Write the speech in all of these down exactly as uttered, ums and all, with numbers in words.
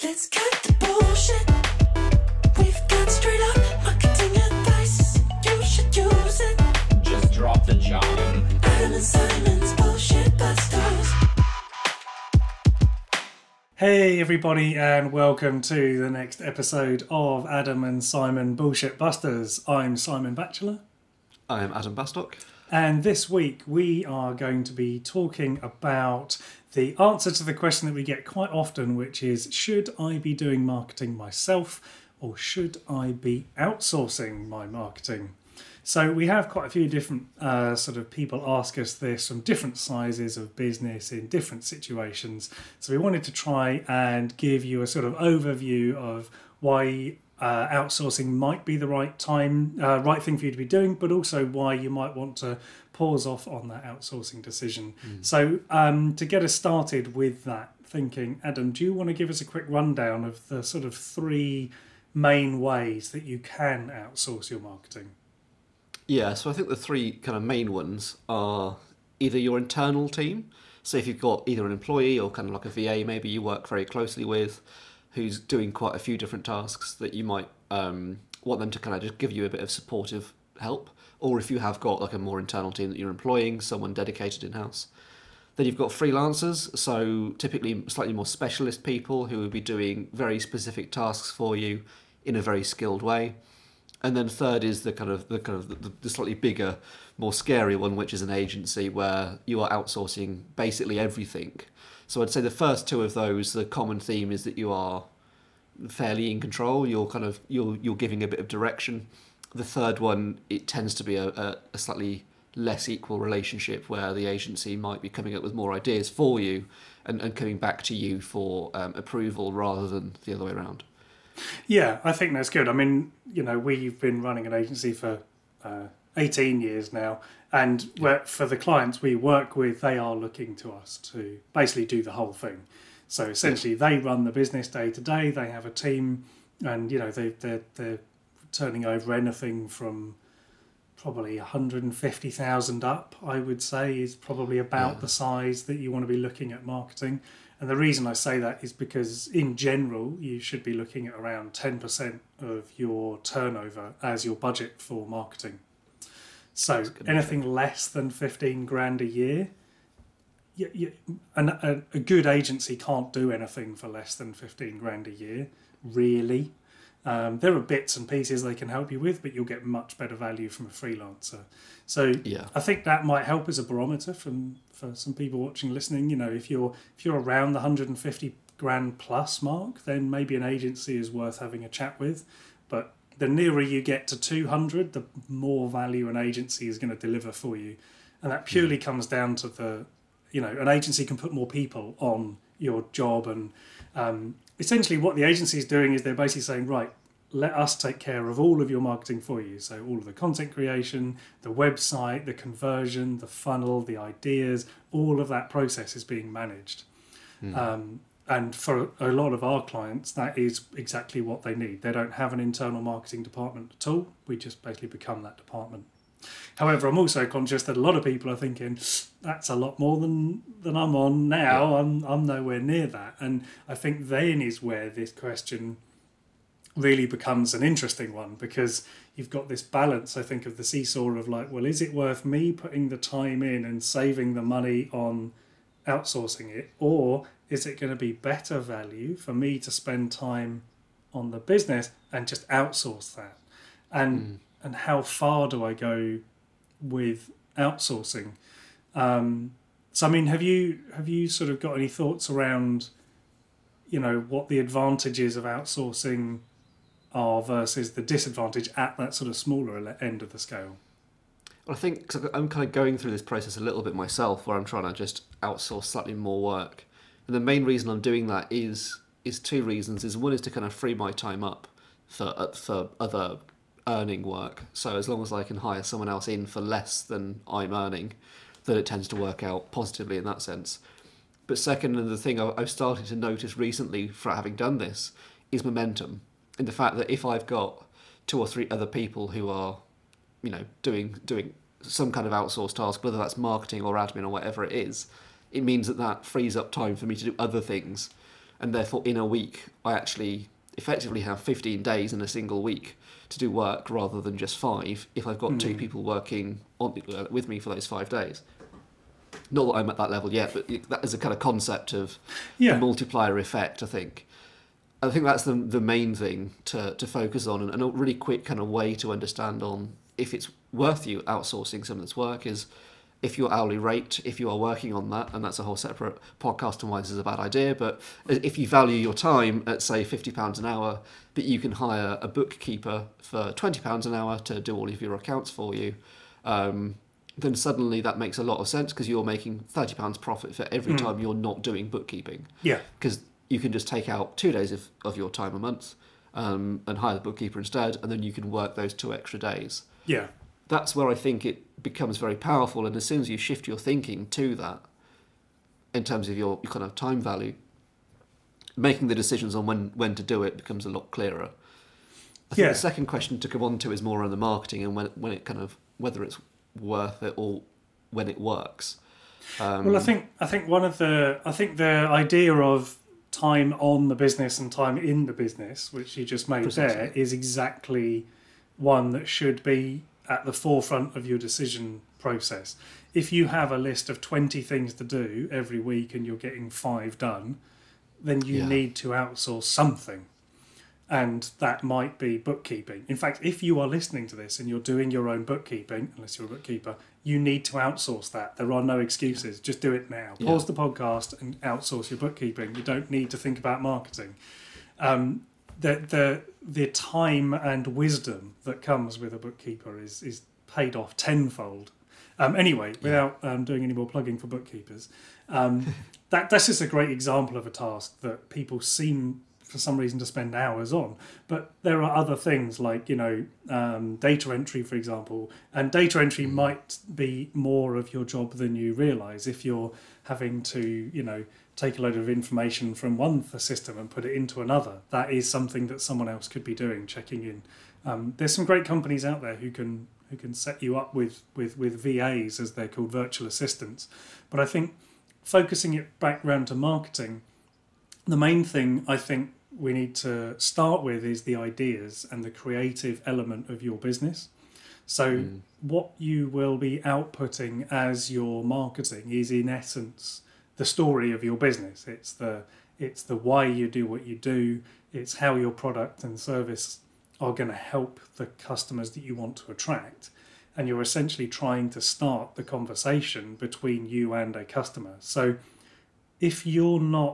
Let's cut the bullshit. We've got straight up marketing advice. You should use it. Just drop the jam. Adam and Simon's Bullshit Busters. Hey everybody, and welcome to the next episode of Adam and Simon Bullshit Busters. I'm Simon Batchelor. I'm Adam Bastock. And this week we are going to be talking about the answer to the question that we get quite often, which is, should I be doing marketing myself or should I be outsourcing my marketing? So we have quite a few different uh, sort of people ask us this from different sizes of business in different situations. So we wanted to try and give you a sort of overview of why uh, outsourcing might be the right time, uh, right thing for you to be doing, but also why you might want to pause off on that outsourcing decision. Mm. So um, to get us started with that thinking, Adam, do you want to give us a quick rundown of the sort of three main ways that you can outsource your marketing? Yeah, so I think the three kind of main ones are either your internal team. So if you've got either an employee or kind of like a V A, maybe you work very closely with, who's doing quite a few different tasks that you might um, want them to kind of just give you a bit of supportive help. Or if you have got like a more internal team that you're employing, someone dedicated in-house. Then you've got freelancers, so typically slightly more specialist people who will be doing very specific tasks for you in a very skilled way. And then third is the kind of the kind of the, the slightly bigger, more scary one, which is an agency where you are outsourcing basically everything. So I'd say the first two of those, the common theme is that you are fairly in control. You're kind of you're you're giving a bit of direction. The third one, it tends to be a, a, a slightly less equal relationship where the agency might be coming up with more ideas for you and, and coming back to you for um, approval rather than the other way around. Yeah, I think that's good. I mean, you know, we've been running an agency for uh, eighteen years now, and we're, for the clients we work with, they are looking to us to basically do the whole thing. So essentially, they run the business day to day. They have a team, and you know, they they're, they're turning over anything from probably one hundred fifty thousand up, I would say, is probably about yeah. the size that you want to be looking at marketing. And the reason I say that is because in general, you should be looking at around ten percent of your turnover as your budget for marketing. So anything less than fifteen grand a year, you, you, an, a, a good agency can't do anything for less than fifteen grand a year, really. Um, there are bits and pieces they can help you with, but you'll get much better value from a freelancer. So yeah. I think that might help as a barometer from for some people watching, listening. You know, if you're if you're around the one hundred fifty grand plus mark, then maybe an agency is worth having a chat with. But the nearer you get to two hundred, the more value an agency is going to deliver for you, and that purely mm. comes down to the, you know, an agency can put more people on your job, and um, essentially what the agency is doing is they're basically saying, right, let us take care of all of your marketing for you. So all of the content creation, the website, the conversion, the funnel, the ideas, all of that process is being managed. Mm. Um, and for a lot of our clients, that is exactly what they need. They don't have an internal marketing department at all. We just basically become that department. However, I'm also conscious that a lot of people are thinking, that's a lot more than, than I'm on now. Yeah. I'm I'm nowhere near that. And I think then is where this question really becomes an interesting one, because you've got this balance, I think, of the seesaw of like, well, is it worth me putting the time in and saving the money on outsourcing it, or is it going to be better value for me to spend time on the business and just outsource that? And mm. and how far do I go with outsourcing? Um, so, I mean, have you have you sort of got any thoughts around, you know, what the advantages of outsourcing are versus the disadvantage at that sort of smaller end of the scale? Well, I think cause I'm kind of going through this process a little bit myself, where I'm trying to just outsource slightly more work. And the main reason I'm doing that is is two reasons. Is one is to kind of free my time up for for other earning work. So as long as I can hire someone else in for less than I'm earning, then it tends to work out positively in that sense. But second, and the thing I've started to notice recently for having done this, is momentum. In the fact that if I've got two or three other people who are, you know, doing doing some kind of outsourced task, whether that's marketing or admin or whatever it is, it means that that frees up time for me to do other things. and therefore in a week I actually effectively have fifteen days in a single week to do work rather than just five if I've got mm. two people working on, uh, with me for those five days. Not that I'm at that level yet, but that is a kind of concept of yeah. the multiplier effect, I think. I think that's the the main thing to, to focus on, and a really quick kind of way to understand on if it's worth you outsourcing some of this work is if your hourly rate, if you are working on that, and that's a whole separate podcast and why this is a bad idea, but if you value your time at, say, fifty pounds an hour, but you can hire a bookkeeper for twenty pounds an hour to do all of your accounts for you, um, then suddenly that makes a lot of sense because you're making thirty pounds profit for every mm. time you're not doing bookkeeping. Yeah. Because you can just take out two days of, of your time a month um, and hire the bookkeeper instead, and then you can work those two extra days. Yeah. That's where I think it becomes very powerful, and as soon as you shift your thinking to that, in terms of your, your kind of time value, making the decisions on when, when to do it becomes a lot clearer. I think yeah. the second question to come on to is more on the marketing and when when it kind of whether it's worth it or when it works. Um, well, I think I think one of the I think the idea of time on the business and time in the business, which you just made precisely. there, is exactly one that should be at the forefront of your decision process. If you have a list of twenty things to do every week and you're getting five done, then you yeah. need to outsource something. And that might be bookkeeping. In fact, if you are listening to this and you're doing your own bookkeeping, unless you're a bookkeeper, you need to outsource that. There are no excuses. Just do it now. Yeah. Pause the podcast and outsource your bookkeeping. You don't need to think about marketing. Um, the the the time and wisdom that comes with a bookkeeper is is paid off tenfold. Um, anyway, without um, doing any more plugging for bookkeepers, um, that that's just a great example of a task that people seem, for some reason, to spend hours on. But there are other things like, you know, um, data entry, for example. And data entry mm. might be more of your job than you realise if you're having to, you know, take a load of information from one system and put it into another. That is something that someone else could be doing, checking in. Um, there's some great companies out there who can who can set you up with, with, with V As, as they're called, virtual assistants. But I think focusing it back round to marketing, the main thing I think we need to start with is the ideas and the creative element of your business. So mm. what you will be outputting as your marketing is, in essence, the story of your business. It's the it's the why you do what you do. It's how your product and service are going to help the customers that you want to attract. And you're essentially trying to start the conversation between you and a customer. So if you're not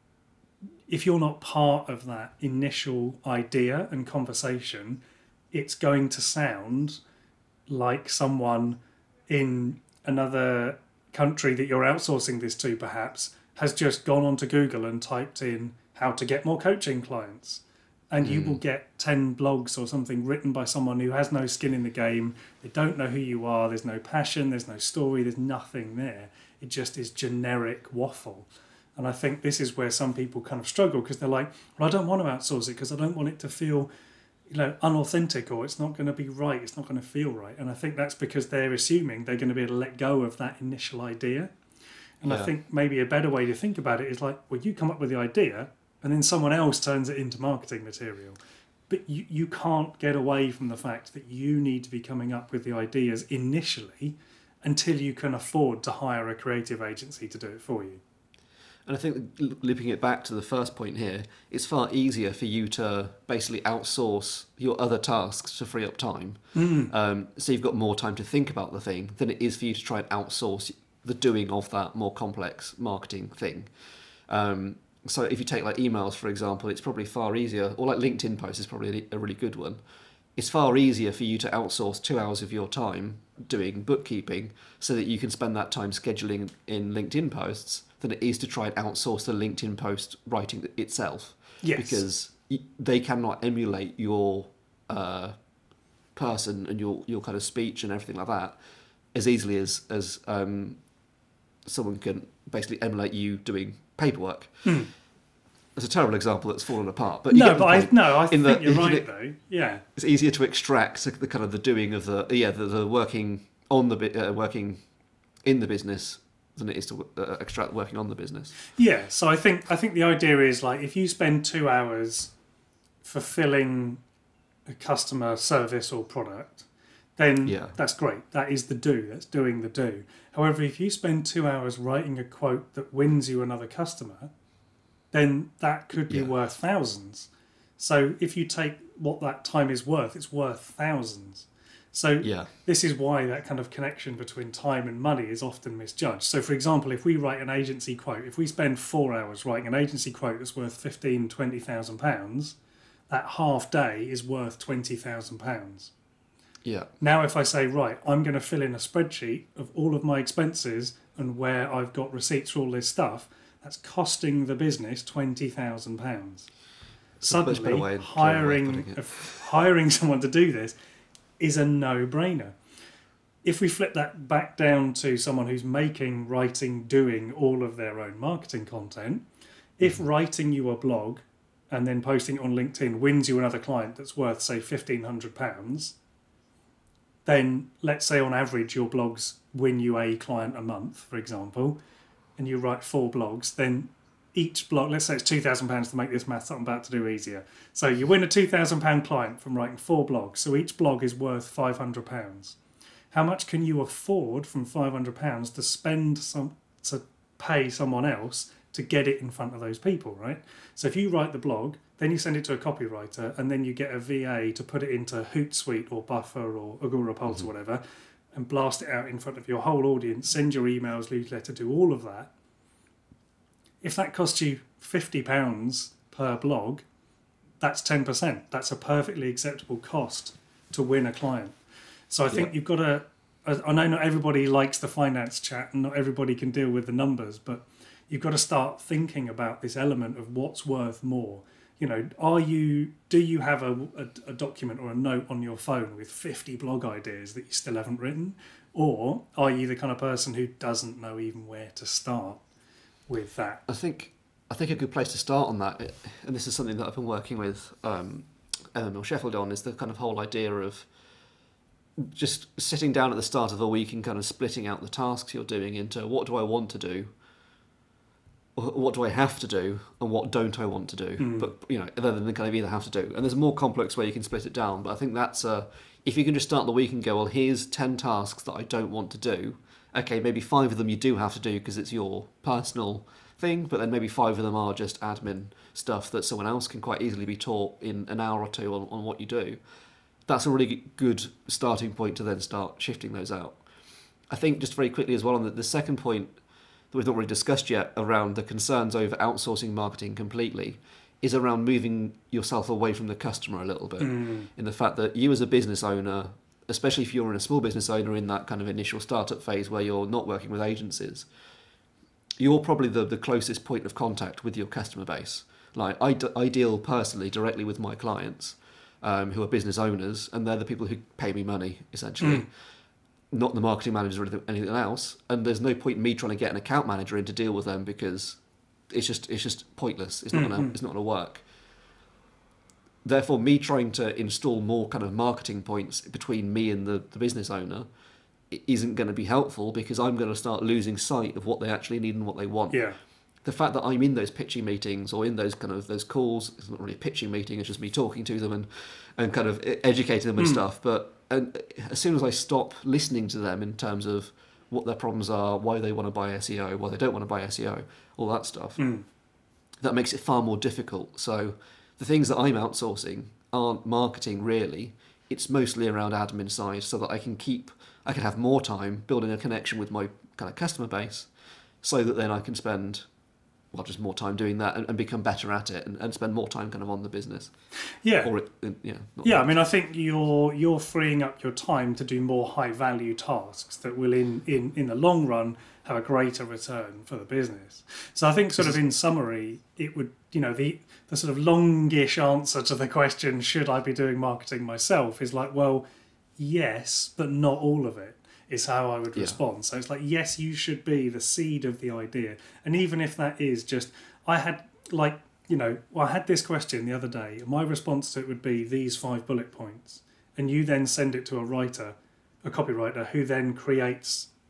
if you're not part of that initial idea and conversation, it's going to sound like someone in another country that you're outsourcing this to, perhaps, has just gone onto Google and typed in how to get more coaching clients. And mm. you will get ten blogs or something written by someone who has no skin in the game. They don't know who you are. There's no passion. There's no story. There's nothing there. It just is generic waffle. And I think this is where some people kind of struggle, because they're like, well, I don't want to outsource it because I don't want it to feel, you know, unauthentic, or it's not going to be right. It's not going to feel right. And I think that's because they're assuming they're going to be able to let go of that initial idea. And yeah. I think maybe a better way to think about it is like, well, you come up with the idea and then someone else turns it into marketing material. But you, you can't get away from the fact that you need to be coming up with the ideas initially until you can afford to hire a creative agency to do it for you. And I think looping it back to the first point here, it's far easier for you to basically outsource your other tasks to free up time. Mm. Um, so you've got more time to think about the thing than it is for you to try and outsource the doing of that more complex marketing thing. Um, so if you take like emails, for example, it's probably far easier, or like LinkedIn posts is probably a really good one. It's far easier for you to outsource two hours of your time doing bookkeeping so that you can spend that time scheduling in LinkedIn posts than it is to try and outsource the LinkedIn post writing itself. Yes. Because they cannot emulate your uh, person and your, your kind of speech and everything like that as easily as, as um, someone can basically emulate you doing paperwork. Hmm. It's a terrible example that's fallen apart. But no, but I, no, I in think the, you're right, it, though. Yeah. It's easier to extract the kind of the doing of the, yeah, the, the working on the, uh, working in the business than it is to uh, extract working on the business. Yeah, so I think I think the idea is like if you spend two hours fulfilling a customer service or product, then Yeah. that's great. That is the do. That's doing the do. However, if you spend two hours writing a quote that wins you another customer, then that could be Yeah. worth thousands. So if you take what that time is worth, it's worth thousands. So Yeah. this is why that kind of connection between time and money is often misjudged. So for example, if we write an agency quote, if we spend four hours writing an agency quote that's worth fifteen, twenty thousand pounds, that half day is worth twenty thousand pounds. Yeah. Now if I say, right, I'm going to fill in a spreadsheet of all of my expenses and where I've got receipts for all this stuff, that's costing the business twenty thousand pounds. a much better Suddenly, way- clearer way of hiring putting it. a- hiring someone to do this is a no-brainer. If we flip that back down to someone who's making, writing, doing all of their own marketing content, if writing you a blog and then posting it on LinkedIn wins you another client that's worth, say, fifteen hundred pounds, then let's say on average your blogs win you a client a month, for example, and you write four blogs, then each blog, let's say it's two thousand pounds to make this math that I'm about to do easier. So you win a two thousand pounds client from writing four blogs, so each blog is worth five hundred pounds. How much can you afford from five hundred pounds to spend some to pay someone else to get it in front of those people, right? So if you write the blog, then you send it to a copywriter, and then you get a V A to put it into Hootsuite or Buffer or Agorapulse or whatever, and blast it out in front of your whole audience, send your emails, newsletter, do all of that. If that costs you fifty pounds per blog, that's ten percent. That's a perfectly acceptable cost to win a client. So I think Yeah. you've got to, I know not everybody likes the finance chat and not everybody can deal with the numbers, but you've got to start thinking about this element of what's worth more. You know, are you, do you have a, a, a document or a note on your phone with fifty blog ideas that you still haven't written? Or are you the kind of person who doesn't know even where to start with that? I think I think a good place to start on that, and this is something that I've been working with um, Emma Mill Sheffield on, is the kind of whole idea of just sitting down at the start of the week and kind of splitting out the tasks you're doing into what do I want to do, or what do I have to do, and what don't I want to do. Mm. But you know, other than the kind of either have to do. And there's a more complex way you can split it down. But I think that's a, if you can just start the week and go, well, here's ten tasks that I don't want to do. Okay, maybe five of them you do have to do because it's your personal thing, but then maybe five of them are just admin stuff that someone else can quite easily be taught in an hour or two on, on what you do. That's a really good starting point to then start shifting those out. I think just very quickly as well on the, the second point that we've not really discussed yet around the concerns over outsourcing marketing completely is around moving yourself away from the customer a little bit. Mm. In the fact that you as a business owner, especially if you're in a small business owner in that kind of initial startup phase where you're not working with agencies, you're probably the, the closest point of contact with your customer base. Like I, d- I deal personally directly with my clients um, who are business owners, and they're the people who pay me money, essentially. Mm. Not the marketing managers or anything- anything else. And there's no point in me trying to get an account manager in to deal with them because it's just it's just pointless. It's not Mm-hmm. gonna it's not gonna work. Therefore, me trying to install more kind of marketing points between me and the, the business owner i- isn't going to be helpful because I'm going to start losing sight of what they actually need and what they want. Yeah. The fact that I'm in those pitching meetings or in those kind of those calls, it's not really a pitching meeting, it's just me talking to them and, and kind of e- educating them and Mm. stuff. But and as soon as I stop listening to them in terms of what their problems are, why they want to buy S E O, why they don't want to buy S E O, all that stuff, Mm. that makes it far more difficult. So the things that I'm outsourcing aren't marketing really. It's mostly around admin side so that I can keep, I can have more time building a connection with my kind of customer base so that then I can spend, well, just more time doing that and, and become better at it and, and spend more time kind of on the business. Yeah. Or, it, yeah. Not Yeah, I mean, I think you're you're freeing up your time to do more high value tasks that will, in, in, in the long run, have a greater return for the business. So I think, sort of in summary, it would, you know, the the sort of longish answer to the question, should I be doing marketing myself, is like, well, yes, but not all of it, is how I would Yeah. respond. So it's like, yes, you should be the seed of the idea. And even if that is just, I had, like, you know, well, I had this question the other day, and my response to it would be these five bullet points. And you then send it to a writer, a copywriter, who then creates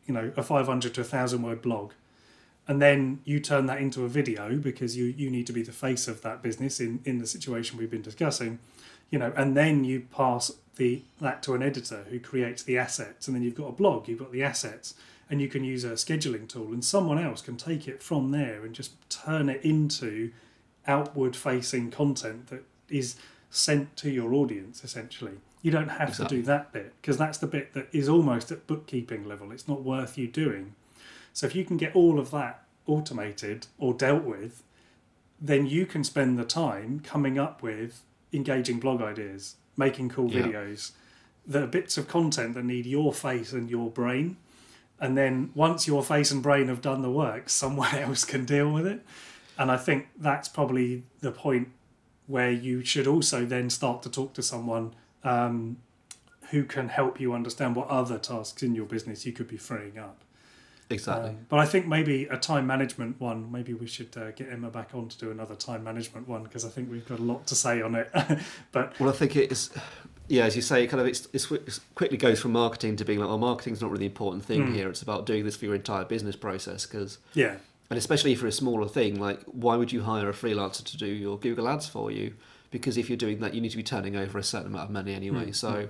you know, a five hundred to one thousand word blog, and then you turn that into a video because you, you need to be the face of that business in, in the situation we've been discussing, you know, and then you pass the that to an editor who creates the assets, and then you've got a blog, you've got the assets, and you can use a scheduling tool, and someone else can take it from there and just turn it into outward facing content that is sent to your audience, essentially. You don't have Exactly. to do that bit, because that's the bit that is almost at bookkeeping level. It's not worth you doing. So if you can get all of that automated or dealt with, then you can spend the time coming up with engaging blog ideas, making cool Yeah. videos, that are bits of content that need your face and your brain. And then once your face and brain have done the work, someone else can deal with it. And I think that's probably the point where you should also then start to talk to someone um, who can help you understand what other tasks in your business you could be freeing up. Exactly. Um, but I think maybe a time management one, maybe we should uh, get Emma back on to do another time management one, because I think we've got a lot to say on it. But Well, I think it's, yeah, as you say, kind of it's, it's, it quickly goes from marketing to being like, well, marketing's not really the important thing Mm. here. It's about doing this for your entire business process. Because, yeah, and especially for a smaller thing, like why would you hire a freelancer to do your Google Ads for you? Because if you're doing that, you need to be turning over a certain amount of money anyway. Mm. So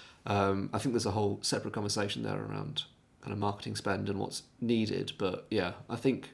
um, I think there's a whole separate conversation there around kind of marketing spend and what's needed. But yeah, I think,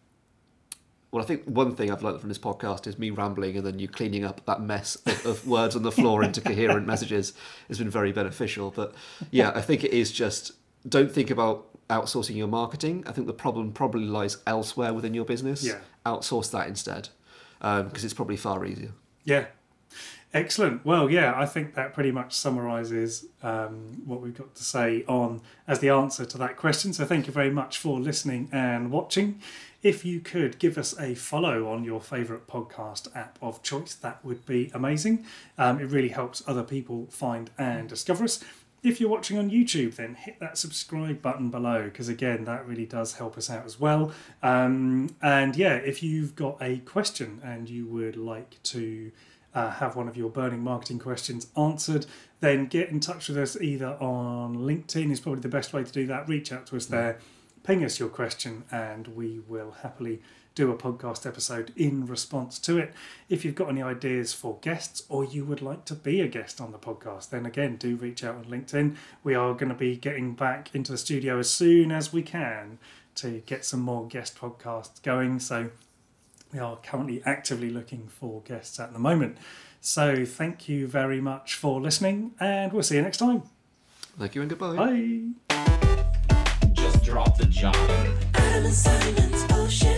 well, I think one thing I've learned from this podcast is me rambling and then you cleaning up that mess of, of words on the floor into coherent messages has been very beneficial. But yeah, I think it is just, don't think about outsourcing your marketing. I think the problem probably lies elsewhere within your business. Yeah. Outsource that instead, because it's probably far easier. yeah. Excellent. Well, yeah, I think that pretty much summarises um, what we've got to say on as the answer to that question. So thank you very much for listening and watching. If you could give us a follow on your favourite podcast app of choice, that would be amazing. Um, it really helps other people find and discover us. If you're watching on YouTube, then hit that subscribe button below, because again, that really does help us out as well. Um, and yeah, if you've got a question and you would like to uh, have one of your burning marketing questions answered, then get in touch with us either on LinkedIn is probably the best way to do that. Reach out to us there, ping us your question, and we will happily do a podcast episode in response to it. If you've got any ideas for guests, or you would like to be a guest on the podcast, then again, do reach out on LinkedIn. We are going to be getting back into the studio as soon as we can to get some more guest podcasts going. So we are currently actively looking for guests at the moment. So thank you very much for listening, and we'll see you next time. Thank you and goodbye. Bye. Just drop the job. Adam and Simon's bullshit.